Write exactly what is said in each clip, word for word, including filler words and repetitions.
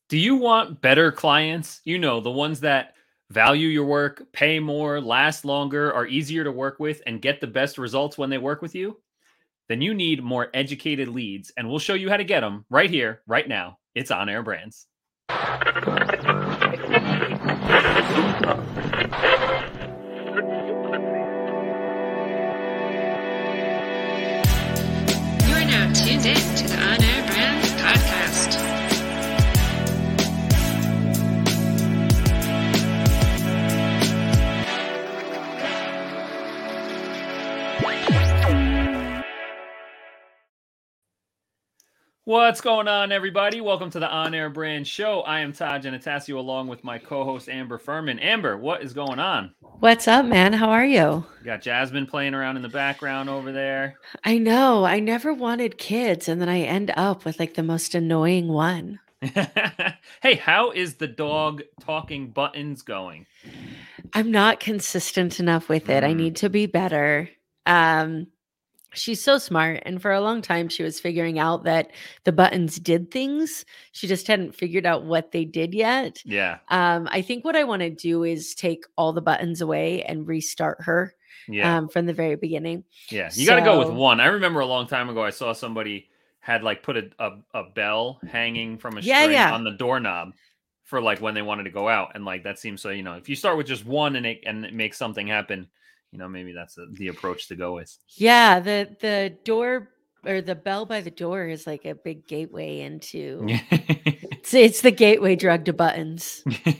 Do you want better clients? You know, the ones that value your work, pay more, last longer, are easier to work with, and get the best results when they work with you? Then you need more educated leads, and we'll show you how to get them right here, right now. It's On Air Brands. You are now tuned in to the On Air Brands podcast. What's going on, everybody? Welcome to the On Air Brand Show. I am Todd Genatasio, along with my co-host Amber Furman. Amber, what is going on? What's up, man? How are you? You got Jasmine playing around in the background over there. I know. I never wanted kids, and then I end up with like the most annoying one. Hey, how is the dog talking buttons going? I'm not consistent enough with it. Mm. I need to be better. Um, she's so smart, and for a long time, she was figuring out that the buttons did things. She just hadn't figured out what they did yet. Yeah. Um, I think what I want to do is take all the buttons away and restart her. Yeah. Um, from the very beginning. Yeah. You got to go with So- one. I remember a long time ago, I saw somebody had like put a, a, a bell hanging from a Yeah, string yeah. on the doorknob for like when they wanted to go out. And like, that seems so, you know, if you start with just one and it, and it makes something happen, you know, maybe that's a, the approach to go with. Yeah, the the door or the bell by the door is like a big gateway into it's, it's the gateway drug to buttons.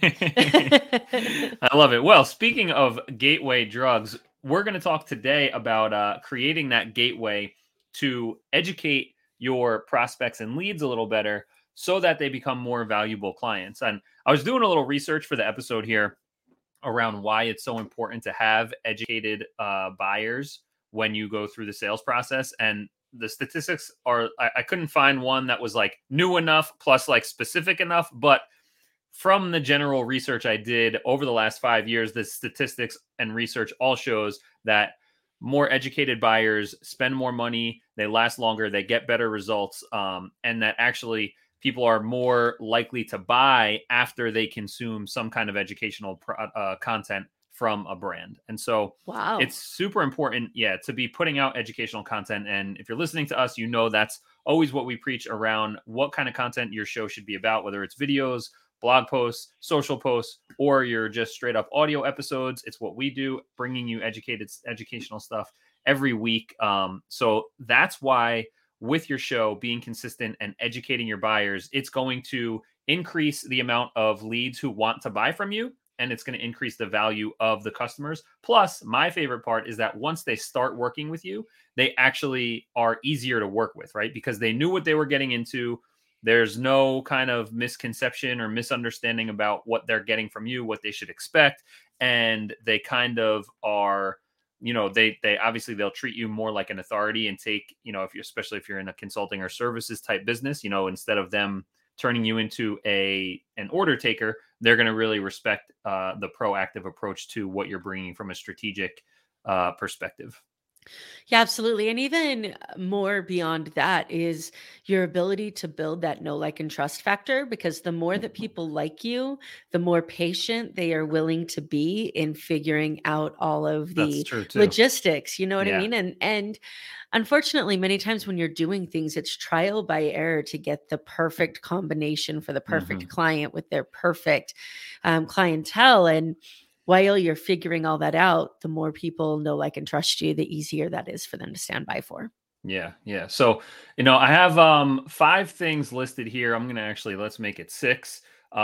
I love it. Well, speaking of gateway drugs, we're going to talk today about uh, creating that gateway to educate your prospects and leads a little better so that they become more valuable clients. And I was doing a little research for the episode here around why it's so important to have educated uh, buyers when you go through the sales process. And the statistics are, I, I couldn't find one that was like new enough plus like specific enough, but from the general research I did over the last five years, the statistics and research all shows that more educated buyers spend more money, they last longer, they get better results, um, and that actually people are more likely to buy after they consume some kind of educational pro- uh, content from a brand. And so Wow. it's super important, yeah, to be putting out educational content. And if you're listening to us, you know that's always what we preach around what kind of content your show should be about, whether it's videos, blog posts, social posts, or you're just straight up audio episodes. It's what we do, bringing you educated educational stuff every week. Um, so that's why with your show, being consistent and educating your buyers, it's going to increase the amount of leads who want to buy from you, and it's going to increase the value of the customers. Plus, my favorite part is that once they start working with you, they actually are easier to work with, right? Because they knew what they were getting into. There's no kind of misconception or misunderstanding about what they're getting from you, what they should expect. And they kind of are, you know, they, they obviously they'll treat you more like an authority and take, you know, if you're, especially if you're in a consulting or services type business, you know, instead of them turning you into a, an order taker, they're going to really respect uh, the proactive approach to what you're bringing from a strategic uh, perspective. Yeah, absolutely. And even more beyond that is your ability to build that know, like, and trust factor, because the more that people like you, the more patient they are willing to be in figuring out all of That's the true too. logistics. You know what Yeah. I mean? And and unfortunately, many times when you're doing things, it's trial by error to get the perfect combination for the perfect Mhm. client with their perfect um, clientele. And while you're figuring all that out, the more people know, like, and trust you, the easier that is for them to stand by for. Yeah, yeah. So, you know, I have um five things listed here. I'm gonna actually let's make it six.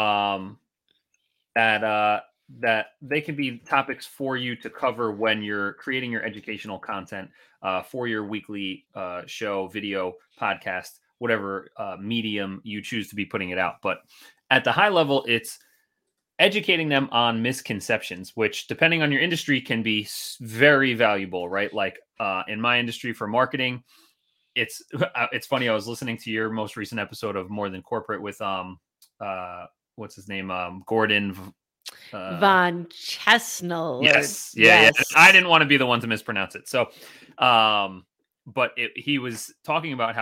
Um that uh that they can be topics for you to cover when you're creating your educational content uh for your weekly uh show, video, podcast, whatever uh medium you choose to be putting it out. But at the high level, it's educating them on misconceptions, which depending on your industry can be s- very valuable, right? Like uh, in my industry for marketing, it's uh, it's funny. I was listening to your most recent episode of More Than Corporate with um uh what's his name um Gordon V- uh, Von Chesnell. or- Yes, yeah, yes. yeah. I didn't want to be the one to mispronounce it. So, um, but it, he was talking about how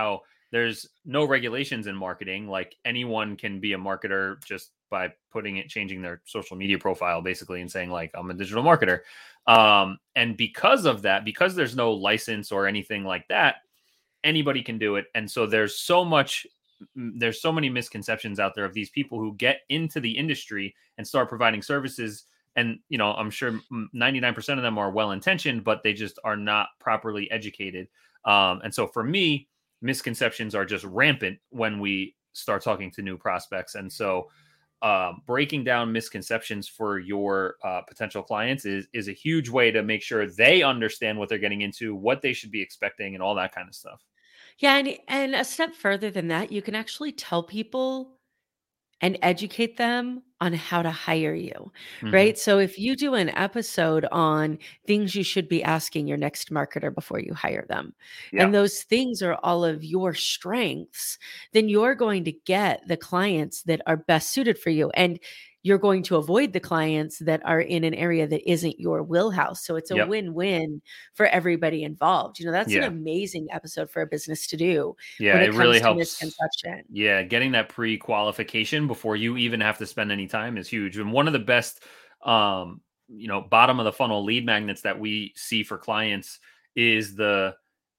there's no regulations in marketing. Like anyone can be a marketer just by putting it, changing their social media profile basically and saying like, I'm a digital marketer. Um, and because of that, because there's no license or anything like that, anybody can do it. And so there's so much, there's so many misconceptions out there of these people who get into the industry and start providing services. And, you know, I'm sure ninety-nine percent of them are well-intentioned, but they just are not properly educated. Um, and so for me, misconceptions are just rampant when we start talking to new prospects. And so um, breaking down misconceptions for your uh, potential clients is, is a huge way to make sure they understand what they're getting into, what they should be expecting, and all that kind of stuff. Yeah, and and a step further than that, you can actually tell people and educate them on how to hire you, Mm-hmm. right? So if you do an episode on things you should be asking your next marketer before you hire them, Yeah. and those things are all of your strengths, then you're going to get the clients that are best suited for you. And you're going to avoid the clients that are in an area that isn't your wheelhouse. So it's a Yep. win-win for everybody involved. You know, that's an Yeah. amazing episode for a business to do Yeah. when It it really comes to helps. misconception. Yeah. Getting that pre-qualification before you even have to spend any time is huge. And one of the best, um, you know, bottom of the funnel lead magnets that we see for clients is the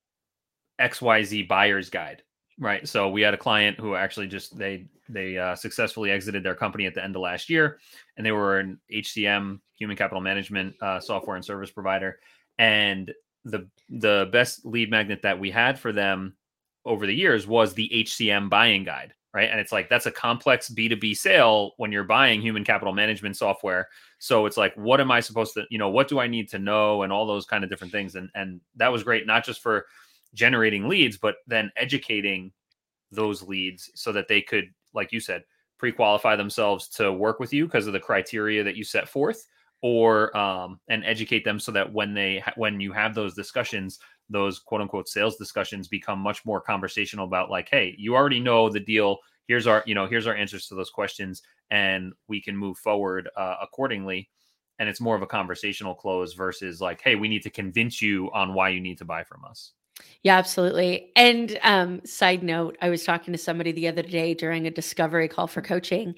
X Y Z buyer's guide. Right. So we had a client who actually just, they, they uh, successfully exited their company at the end of last year, and they were an H C M, human capital management uh, software and service provider. And the, the best lead magnet that we had for them over the years was the H C M buying guide. Right. And it's like, that's a complex B two B sale when you're buying human capital management software. So it's like, what am I supposed to, you know, what do I need to know, and all those kind of different things. And, and that was great, not just for generating leads, but then educating those leads so that they could, like you said, pre-qualify themselves to work with you because of the criteria that you set forth, or um, and educate them so that when they ha- when you have those discussions, those quote unquote sales discussions become much more conversational about like, hey, you already know the deal. Here's our, you know, here's our answers to those questions, and we can move forward uh, accordingly. And it's more of a conversational close versus like, hey, we need to convince you on why you need to buy from us. Yeah, absolutely. And um, side note, I was talking to somebody the other day during a discovery call for coaching,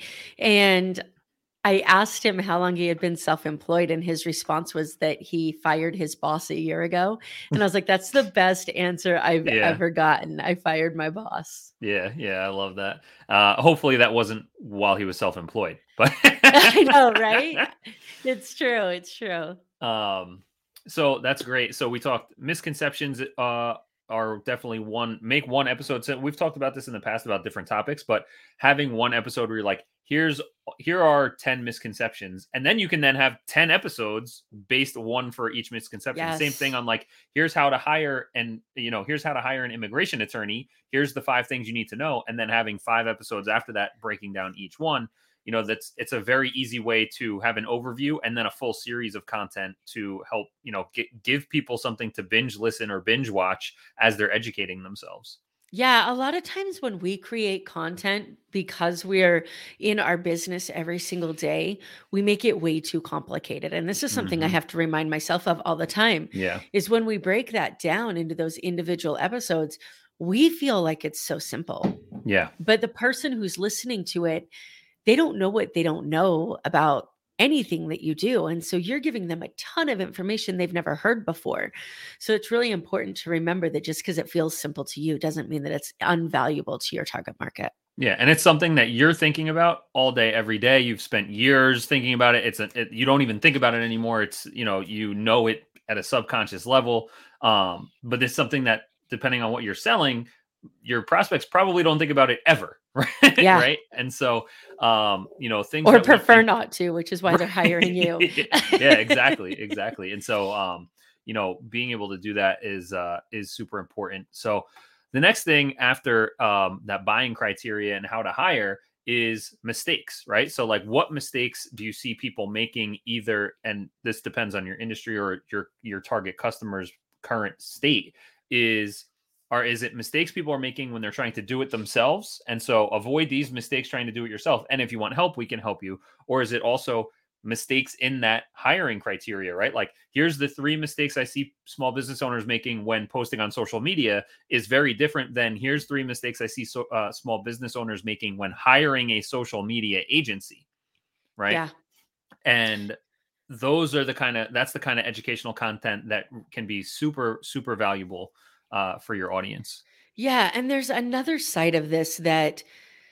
and I asked him how long he had been self-employed, and his response was that he fired his boss a year ago. And I was like, that's the best answer I've Yeah. ever gotten. I fired my boss. Yeah, yeah, I love that. Uh, hopefully that wasn't while he was self-employed, but I know, right? It's true. It's true. um, so that's great. So we talked misconceptions. Uh, are definitely one. Make one episode. So we've talked about this in the past about different topics, but having one episode where you're like, here's here are ten misconceptions, and then you can then have ten episodes based one for each misconception. Yes. Same thing on like, here's how to hire, and you know, here's how to hire an immigration attorney. Here's the five things you need to know, and then having five episodes after that breaking down each one. You know, that's it's a very easy way to have an overview and then a full series of content to help, you know, get, give people something to binge listen or binge watch as they're educating themselves. Yeah, a lot of times when we create content, because we're in our business every single day, we make it way too complicated. And this is something I Mhm. have to remind myself of all the time, Yeah. is when we break that down into those individual episodes, we feel like it's so simple. Yeah. But the person who's listening to it, they don't know what they don't know about anything that you do. And so you're giving them a ton of information they've never heard before. So it's really important to remember that just because it feels simple to you doesn't mean that it's unvaluable to your target market. Yeah, and it's something that you're thinking about all day, every day. You've spent years thinking about it. It's a, it, you don't even think about it anymore. It's, you know, you know it at a subconscious level. Um, but it's something that, depending on what you're selling, your prospects probably don't think about it ever, right? Yeah. Right. And so, um, you know, things Or that we prefer think- not to, which is why they're hiring you. yeah, exactly, exactly. And so, um, you know, being able to do that is uh, is super important. So, the next thing after um, that buying criteria and how to hire is mistakes, right? So, like, what mistakes do you see people making? Either, and this depends on your industry or your your target customer's current state. Is Or is it mistakes people are making when they're trying to do it themselves? And so avoid these mistakes trying to do it yourself. And if you want help, we can help you. Or is it also mistakes in that hiring criteria, right? Like, here's the three mistakes I see small business owners making when posting on social media is very different than here's three mistakes I see so, uh, small business owners making when hiring a social media agency, right? Yeah. And those are the kind of, that's the kind of educational content that can be super, super valuable uh, for your audience. Yeah. And there's another side of this that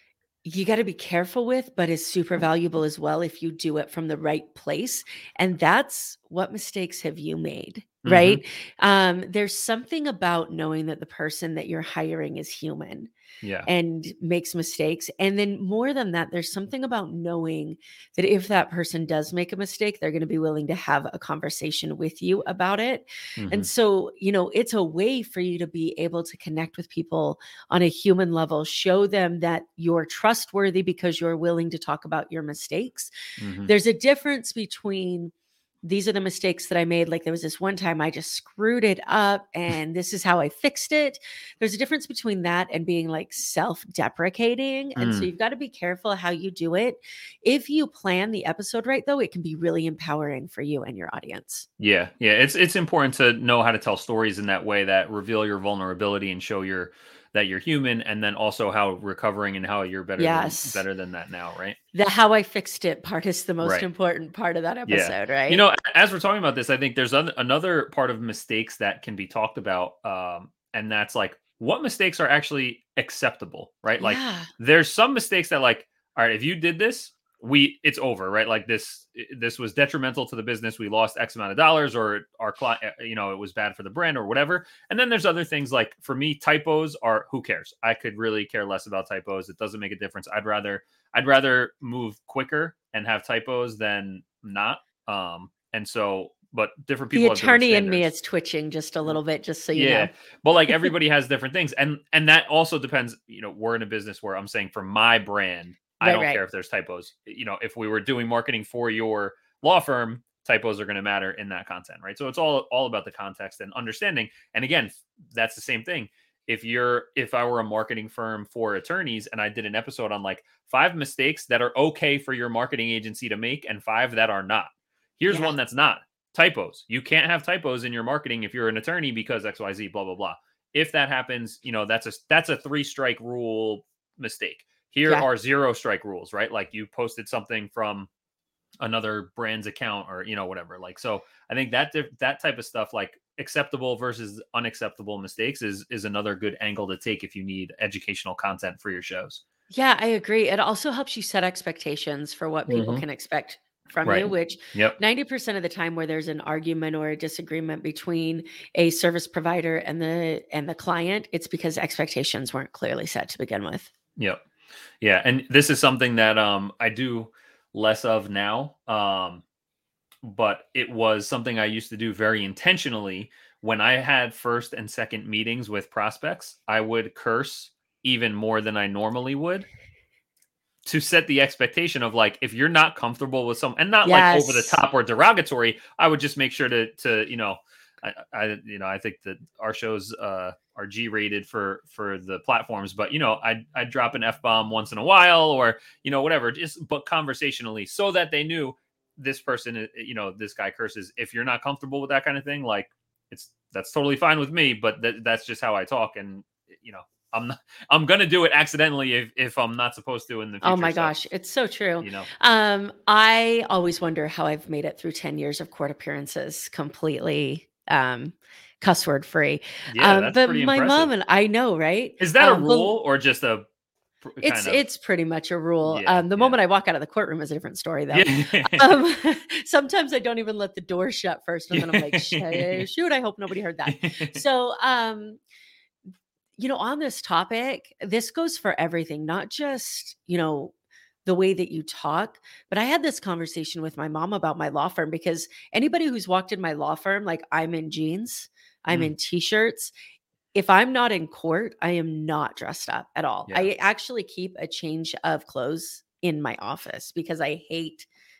you got to be careful with, but is super valuable as well if you do it from the right place. And that's what mistakes have you made, Mhm. right? Um, there's something about knowing that the person that you're hiring is human Yeah. and makes mistakes. And then more than that, there's something about knowing that if that person does make a mistake, they're going to be willing to have a conversation with you about it. And Mhm. so, you know, it's a way for you to be able to connect with people on a human level, show them that you're trustworthy because you're willing to talk about your mistakes. Mhm. There's a difference between these are the mistakes that I made. Like there was this one time I just screwed it up and this is how I fixed it. There's a difference between that and being like self-deprecating. And so Mm. you've got to be careful how you do it. If you plan the episode right, though, it can be really empowering for you and your audience. Yeah. Yeah. It's, it's important to know how to tell stories in that way that reveal your vulnerability and show your, that you're human, and then also how recovering and how you're better, Yes. than, better than that now. Right. The how I fixed it part is the most Right. important part of that Yeah. episode, right? You know, as we're talking about this, I think there's an, another part of mistakes that can be talked about. Um, and that's like, what mistakes are actually acceptable, right? Like Yeah. there's some mistakes that like, all right, if you did this, we, it's over, right? Like this, this was detrimental to the business. We lost X amount of dollars, or our client, you know, it was bad for the brand or whatever. And then there's other things like, for me, typos are, who cares? I could really care less about typos. It doesn't make a difference. I'd rather, I'd rather move quicker and have typos than not. Um, and so, but different people The have different attorney in me standards. is twitching just a little bit, just so you Yeah. know. But like everybody has different things. And and that also depends, you know, we're in a business where I'm saying for my brand, I Right, don't right. care if there's typos. You know, if we were doing marketing for your law firm, typos are going to matter in that content, right? So it's all all about the context and understanding. And again, that's the same thing. If you're if I were a marketing firm for attorneys and I did an episode on like five mistakes that are okay for your marketing agency to make and five that are not. Here's Yeah. one that's not. Typos. You can't have typos in your marketing if you're an attorney because X Y Z, blah, blah, blah. If that happens, you know, that's a that's a three strike rule mistake. Here Yeah. are zero strike rules, right? Like you posted something from another brand's account or, you know, whatever. Like, so I think that that type of stuff, like acceptable versus unacceptable mistakes is is another good angle to take if you need educational content for your shows. Yeah, I agree. It also helps you set expectations for what people Mhm. can expect from Right. you, which Yep. ninety percent of the time where there's an argument or a disagreement between a service provider and the and the client, it's because expectations weren't clearly set to begin with. Yep. Yeah. And this is something that um I do less of now. Um, but it was something I used to do very intentionally. When I had first and second meetings with prospects, I would curse even more than I normally would to set the expectation of like, if you're not comfortable with some, and not like over the Yes. top or derogatory, I would just make sure to, to, you know, I, I, you know, I think that our shows uh, are G rated for, for the platforms, but you know, I, I drop an F bomb once in a while or, you know, whatever, just, but conversationally so that they knew this person, you know, this guy curses. If you're not comfortable with that kind of thing, like it's, that's totally fine with me, but that, that's just how I talk. And, you know, I'm not, I'm going to do it accidentally if, if I'm not supposed to in the future. Oh my so, gosh, it's so true. You know, Um, I always wonder how I've made it through ten years of court appearances completely um cuss word free. yeah, Um, that's but pretty my impressive. mom and I know, right? Is that Um, a but rule or just a pr- it's kind of? it's pretty much a rule. Yeah, Um, the yeah. moment I walk out of the courtroom is a different story, though. Yeah. Um, sometimes I don't even let the door shut first, and then I'm like, Yeah. "Sh- shoot, I hope nobody heard that. So, um, you know, on this topic, this goes for everything, not just, you know, the way that you talk. But I had this conversation with my mom about my law firm because anybody who's walked in my law firm, like I'm in jeans, I'm Mm. in t-shirts. If I'm not in court, I am not dressed up at all. Yeah. I actually keep a change of clothes in my office because I hate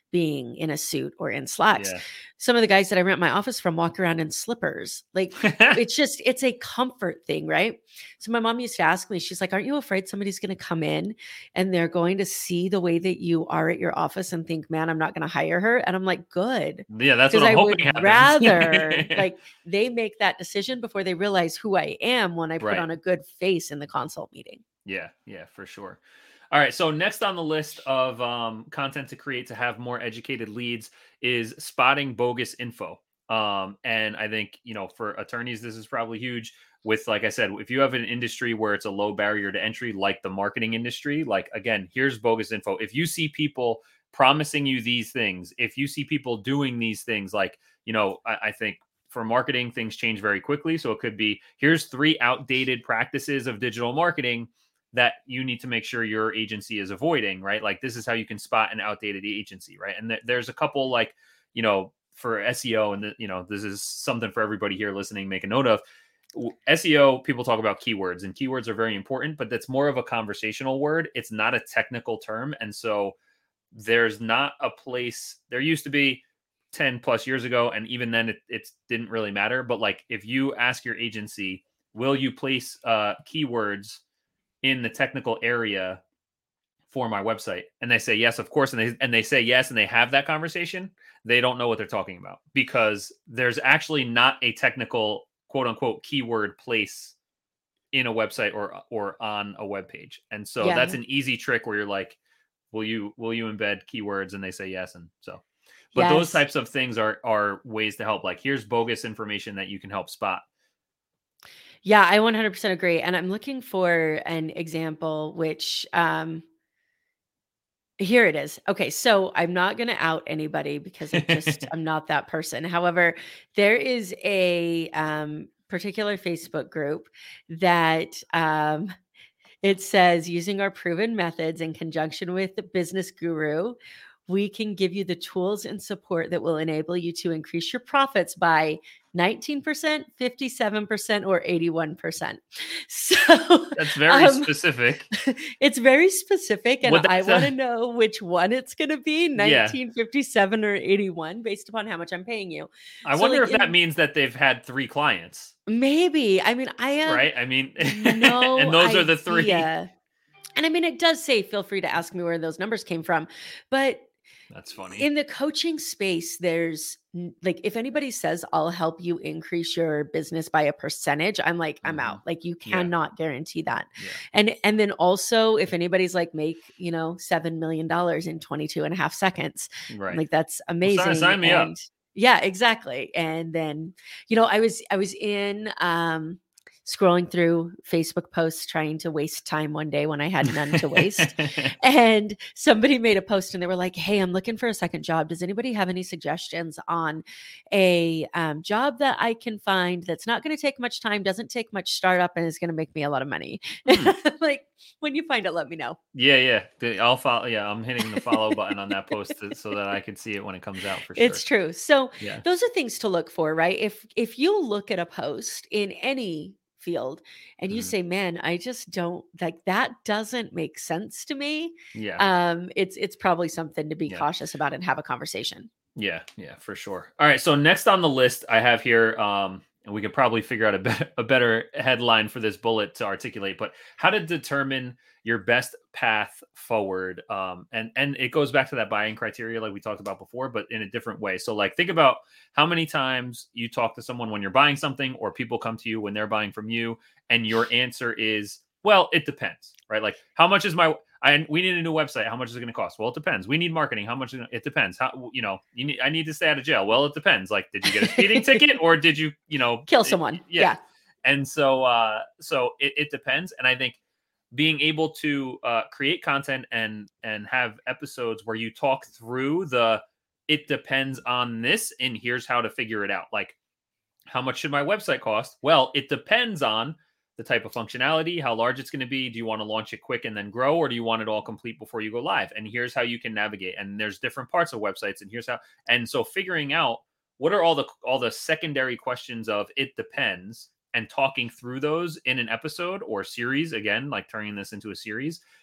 being in a suit or in slacks. Yeah. Some of the guys that I rent my office from walk around in slippers. Like it's just, it's a comfort thing, right? So my mom used to ask me, she's like, aren't you afraid somebody's going to come in and they're going to see the way that you are at your office and think, man, I'm not going to hire her? And I'm like, good. Yeah, that's what Because I'm I hoping would happens. rather like they make that decision before they realize who I am when I put Right. on a good face in the consult meeting. Yeah, yeah, for sure. All right, so next on the list of um, content to create to have more educated leads is spotting bogus info. Um, and I think, you know, for attorneys, this is probably huge. With, like I said, if you have an industry where it's a low barrier to entry, like the marketing industry, like, again, here's bogus info. If you see people promising you these things, if you see people doing these things, like, you know, I, I think for marketing, things change very quickly. So it could be, here's three outdated practices of digital marketing that you need to make sure your agency is avoiding, right? Like this is how you can spot an outdated agency, right? And th- there's a couple like, you know, for S E O, and the, you know, this is something for everybody here listening, make a note of. S E O, people talk about keywords, and keywords are very important, but that's more of a conversational word. It's not a technical term. And so there's not a place, there used to be ten plus years ago, and even then it, it didn't really matter. But like if you ask your agency, will you place uh, keywords in the technical area for my website? And they say yes, of course. And they and they say yes, and they have that conversation. They don't know what they're talking about because there's actually not a technical quote unquote keyword place in a website or or on a web page. And so Yeah. that's an easy trick where you're like, will you will you embed keywords? And they say yes. And so but Yes. those types of things are are ways to help. Like here's bogus information that you can help spot. Yeah, I one hundred percent agree. And I'm looking for an example, which um, here it is. Okay, so I'm not going to out anybody because I just, I'm not that person. However, there is a um, particular Facebook group that um, it says, using our proven methods in conjunction with the Business Guru, we can give you the tools and support that will enable you to increase your profits by nineteen percent, fifty-seven percent, or eighty-one percent. So That's very um, specific. it's very specific, and Well, I that's want to a- know which one it's going to be, Yeah. nineteen, fifty-seven, or eighty-one, based upon how much I'm paying you. I So, wonder like, if that in- means that they've had three clients, Maybe. I mean, I have right? I mean, no and those are the three. idea. And I mean, it does say, feel free to ask me where those numbers came from. But That's funny. in the coaching space, there's n- like, if anybody says, I'll help you increase your business by a percentage, I'm like, I'm Mhm. out. Like, you Yeah. cannot guarantee that. Yeah. And, and then also, if anybody's like, make, you know, seven million dollars in twenty-two and a half seconds, I'm Right. like, that's amazing. sign me up. and yeah, exactly. And then, you know, I was, I was in, um, scrolling through Facebook posts trying to waste time one day when I had none to waste. And somebody made a post and they were like, hey, I'm looking for a second job. Does anybody have any suggestions on a um, job that I can find that's not going to take much time, doesn't take much startup, and is going to make me a lot of money? Hmm. Like, when you find it, let me know. Yeah, yeah. The- I'll follow. Yeah, I'm hitting the follow button on that post to- so that I can see it when it comes out for sure. It's true. So Yeah. those are things to look for, right? If if you look at a post in any field and you Mhm. say, man, I just don't like that, doesn't make sense to me, Yeah. um it's it's probably something to be Yeah. cautious about and have a conversation. Yeah, yeah, for sure. All right, so next on the list I have here, um, and we could probably figure out a better, a better headline for this bullet to articulate, but how to determine your best path forward. Um, and and it goes back to that buying criteria like we talked about before, but in a different way. So like think about how many times you talk to someone when you're buying something, or people come to you when they're buying from you, and your answer is, well, it depends, right? Like how much is my I we need a new website. How much is it going to cost? Well, it depends. We need marketing. How much? Is it, it depends. How you know? You need. I need to stay out of jail. Well, it depends. Like, did you get a speeding ticket, or did you, you know, Kill it- someone. yeah. Yeah. And so, uh, so it, it depends. And I think being able to uh, create content and and have episodes where you talk through the it depends on this, and here's how to figure it out. Like, how much should my website cost? Well, it depends on the type of functionality, how large it's going to be. Do you want to launch it quick and then grow, or do you want it all complete before you go live? And here's how you can navigate. And there's different parts of websites, and here's how. And so figuring out what are all the all the secondary questions of it depends, and talking through those in an episode or series, again, like turning this into a series,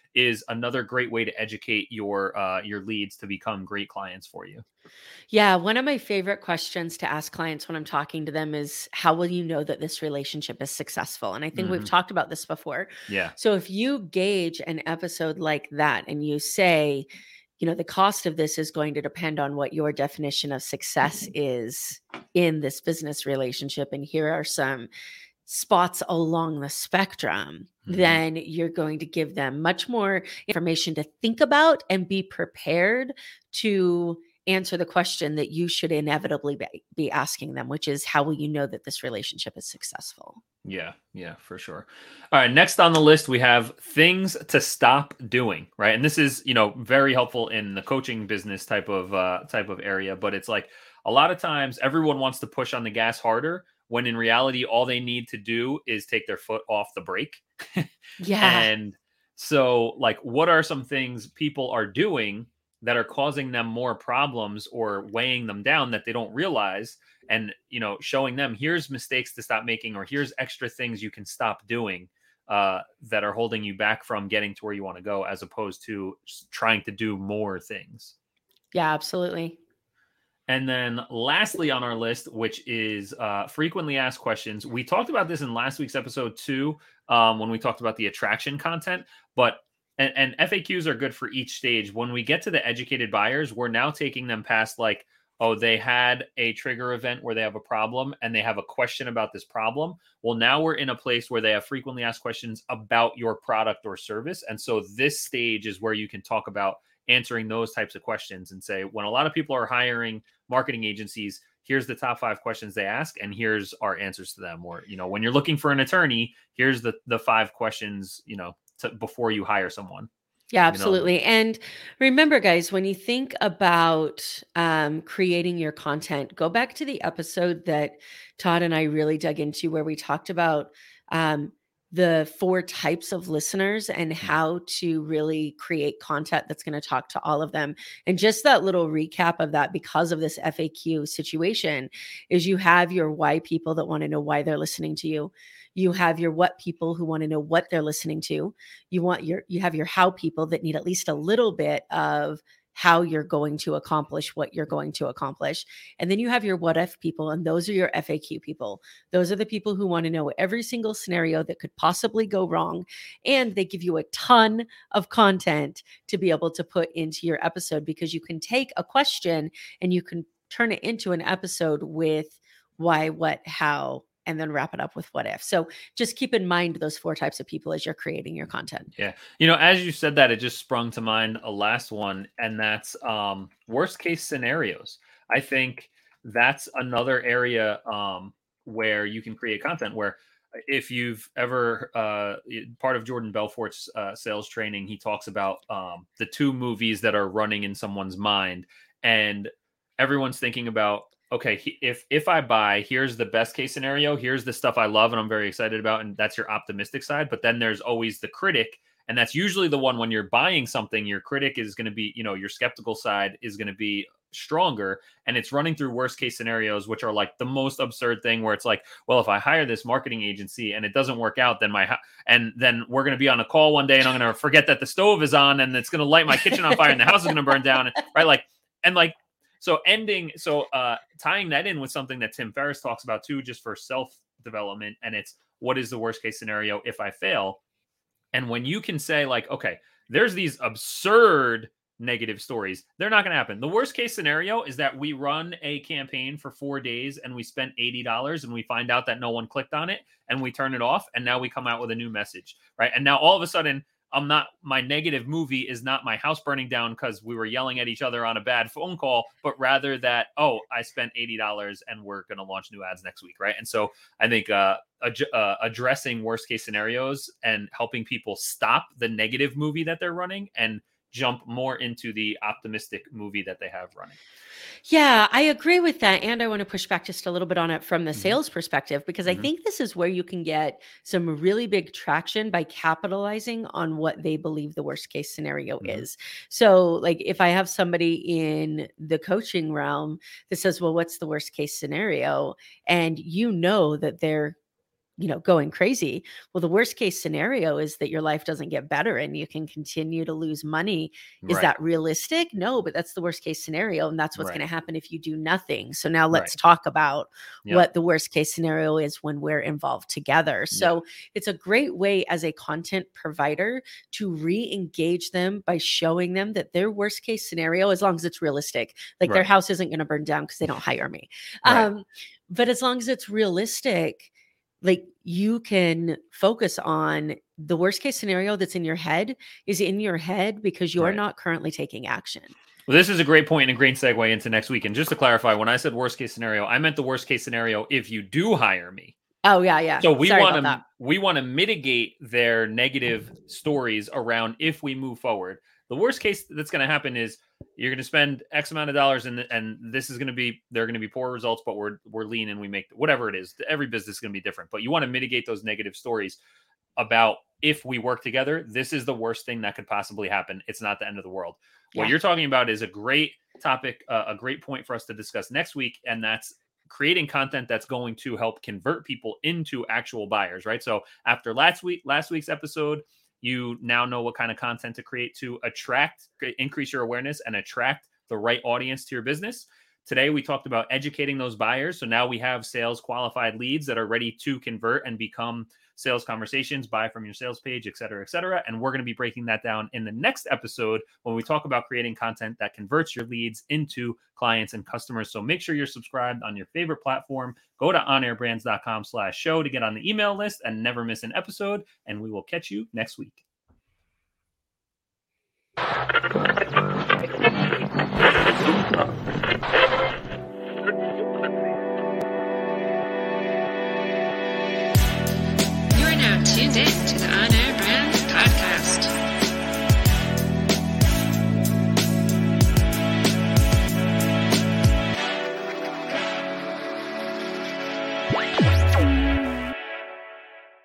is another great way to educate your uh, your leads to become great clients for you. Yeah, one of my favorite questions to ask clients when I'm talking to them is, how will you know that this relationship is successful? And I think we've Hmm. talked about this before. Yeah. So if you gauge an episode like that and you say, you know, the cost of this is going to depend on what your definition of success is in this business relationship, and here are some spots along the spectrum, Mhm. then you're going to give them much more information to think about and be prepared to answer the question that you should inevitably be, be asking them, which is, how will you know that this relationship is successful? Yeah, yeah, for sure. All right, next on the list we have things to stop doing, right? And this is, you know, very helpful in the coaching business type of uh type of area, but it's like a lot of times everyone wants to push on the gas harder when in reality all they need to do is take their foot off the brake. Yeah. And so like what are some things people are doing that are causing them more problems or weighing them down that they don't realize, and you know showing them here's mistakes to stop making, or here's extra things you can stop doing uh, that are holding you back from getting to where you want to go, as opposed to just trying to do more things. Yeah, absolutely. And then lastly on our list, which is uh, frequently asked questions. We talked about this in last week's episode too, um, when we talked about the attraction content, but and, and F A Qs are good for each stage. When we get to the educated buyers, we're now taking them past like, oh, they had a trigger event where they have a problem and they have a question about this problem. Well, now we're in a place where they have frequently asked questions about your product or service. And so this stage is where you can talk about answering those types of questions and say, when a lot of people are hiring marketing agencies, here's the top five questions they ask and here's our answers to them. Or, you know, when you're looking for an attorney, here's the the five questions, you know, to, before you hire someone. Yeah, You know, absolutely. And remember, guys, when you think about um, creating your content, go back to the episode that Todd and I really dug into, where we talked about um, the four types of listeners and how to really create content that's going to talk to all of them. And just that little recap of that, because of this F A Q situation, is you have your why people that want to know why they're listening to you. You have your what people who want to know what they're listening to. You want your you have your how people that need at least a little bit of how you're going to accomplish what you're going to accomplish. And then you have your what if people, and those are your F A Q people. Those are the people who want to know every single scenario that could possibly go wrong. And they give you a ton of content to be able to put into your episode, because you can take a question and you can turn it into an episode with why, what, how, and then wrap it up with what if. So just keep in mind those four types of people as you're creating your content. Yeah. You know, as you said that, it just sprung to mind a last one, and that's um, worst case scenarios. I think that's another area um, where you can create content where if you've ever uh, part of Jordan Belfort's uh, sales training, he talks about um, the two movies that are running in someone's mind, and everyone's thinking about, okay, if if I buy, here's the best case scenario, here's the stuff I love and I'm very excited about, and that's your optimistic side. But then there's always the critic, and that's usually the one when you're buying something, your critic is going to be, you know, your skeptical side is going to be stronger, and it's running through worst case scenarios, which are like the most absurd thing, where it's like, well, if I hire this marketing agency and it doesn't work out, then my ha- and then we're going to be on a call one day and I'm going to forget that the stove is on and it's going to light my kitchen on fire and the house is going to burn down, right? Like, and like, So ending, so uh, tying that in with something that Tim Ferriss talks about too, just for self-development, and it's what is the worst case scenario if I fail? And when you can say like, okay, there's these absurd negative stories, they're not going to happen. The worst case scenario is that we run a campaign for four days and we spent eighty dollars and we find out that no one clicked on it and we turn it off, and now we come out with a new message, right? And now all of a sudden, I'm not, my negative movie is not my house burning down because we were yelling at each other on a bad phone call, but rather that, oh, I spent eighty dollars and we're going to launch new ads next week. Right. And so I think uh, ad- uh, addressing worst case scenarios and helping people stop the negative movie that they're running and jump more into the optimistic movie that they have running. Yeah, I agree with that. And I want to push back just a little bit on it from the Mhm. sales perspective, because Mhm. I think this is where you can get some really big traction by capitalizing on what they believe the worst case scenario Mhm. is. So, like, if I have somebody in the coaching realm that says, well, what's the worst case scenario? And you know that they're you know, going crazy. Well, the worst case scenario is that your life doesn't get better and you can continue to lose money. Is Right. that realistic? No, but that's the worst case scenario. And that's what's Right. going to happen if you do nothing. So now let's Right. talk about Yep. what the worst case scenario is when we're involved together. So Yeah. it's a great way as a content provider to re-engage them by showing them that their worst case scenario, as long as it's realistic, like their Right. house isn't going to burn down because they don't hire me. Right. Um, but as long as it's realistic, like you can focus on the worst case scenario that's in your head is in your head because you're Right. not currently taking action. Well, this is a great point and a great segue into next week. And just to clarify, when I said worst case scenario, I meant the worst case scenario if you do hire me. Oh yeah, yeah. So we Sorry want about to that. we want to mitigate their negative stories around if we move forward. The worst case that's going to happen is you're going to spend X amount of dollars and and this is going to be they're going to be poor results, but we're we're lean and we make whatever it is. Every business is going to be different, but you want to mitigate those negative stories about if we work together. This is the worst thing that could possibly happen. It's not the end of the world. What Yeah. you're talking about is a great topic, uh, a great point for us to discuss next week, and that's creating content that's going to help convert people into actual buyers, right? So after last week, last week's episode, you now know what kind of content to create to attract, increase your awareness and attract the right audience to your business. Today, we talked about educating those buyers. So now we have sales qualified leads that are ready to convert and become sales conversations, buy from your sales page, et cetera, et cetera. And we're going to be breaking that down in the next episode when we talk about creating content that converts your leads into clients and customers. So make sure you're subscribed on your favorite platform. Go to onairbrands.com slash show to get on the email list and never miss an episode. And we will catch you next week.